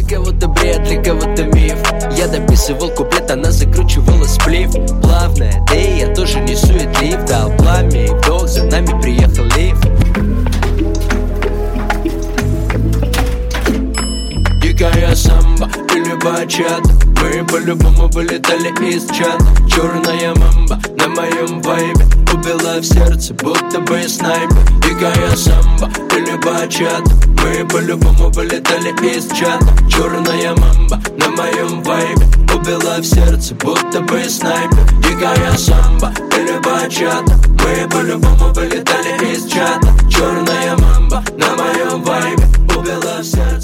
кого-то бред, для кого-то миф. Я дописывал куплет, она закручивала сплив. Плавная, да и я тоже не суетлив. Дал пламя и вдох, за нами приехал лифт. Дикая самба или бачата, мы по-любому вылетали из чата. Черная мамба на моем вайбе убила в сердце, будто бы снайпер. Дикая самба или бачата, мы по-любому вылетали из чата. Черная мамба на моем вайбе убила в сердце, будто бы снайпер. Дикая самба или бачата, мы по-любому вылетали из чата. Черная мамба на моем вайбе убила в сердце.